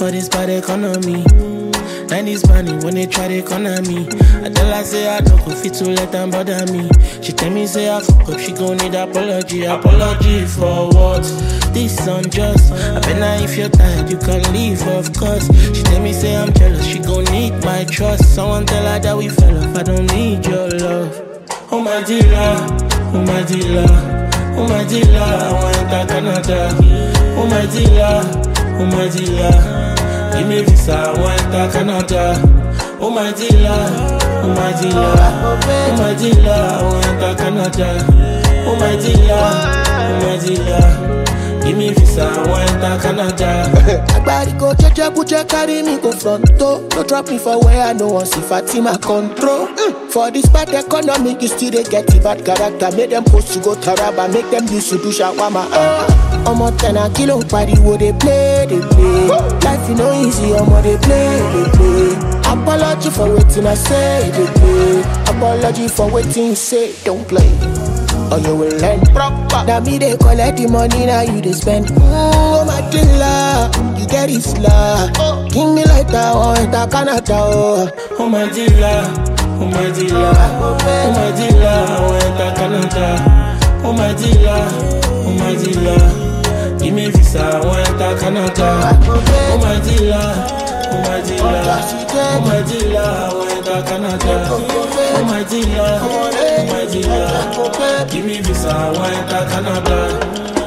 for this bad economy. 90s money when they try to corner me. I tell her say I don't go fit to let them bother me. She tell me say I fuck up, she gon' need apology. Apology for what? This unjust. I bet now if you're tired you can leave of course. She tell me say I'm jealous, she gon' need my trust. Someone tell her that we fell off, I don't need your love. Oh my dealer, oh my dealer, oh my dealer, I want enter Canada. Oh my dealer, oh my dealer, give me visa, I want enter Canada. Oh my dealer, oh my dealer, oh my dealer, I want enter Canada. Oh my dealer, oh my dealer, give me visa, I want enter Canada. Agbari go checha bucha carry me go fronto. No drop me for where I know want see Fatima control. For this bad economy, you still they get the bad character. Make them post to go Taraba, make them use to do shawama. Omo 10 a kilo party, wo they play, they play. Life you know easy, omo they play, they play. Apology for waiting, I say they play. Apology for waiting, you say don't play. Or you will learn proper. Now me they collect the money, now you they spend. Oh my dealer, you get it slow. Give me like that, oh enter Canada. Oh my dealer, oh my dealer, oh my dealer, oh enter Canada. Oh my dealer, oh my dealer, give me visa, I want enter Canada. Oh my dealer, oh my dealer, oh my dealer, I want enter Canada. Oh my dealer, give me visa, I want enter Canada.